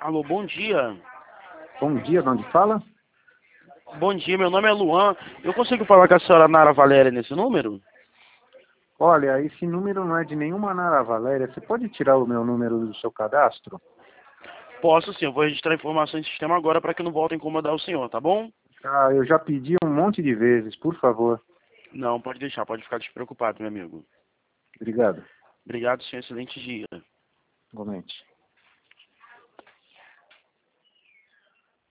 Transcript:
Alô, bom dia. Bom dia, de onde fala? Bom dia, meu nome é Luan. Eu consigo falar com a senhora Nara Valéria nesse número? Olha, esse número não é de nenhuma Nara Valéria. Você pode tirar o meu número do seu cadastro? Posso sim, eu vou registrar informações em sistema agora para que não volte a incomodar o senhor, tá bom? Ah, eu já pedi um monte de vezes, por favor. Não, pode deixar, pode ficar despreocupado, meu amigo. Obrigado. Obrigado, senhor. Excelente dia. Igualmente.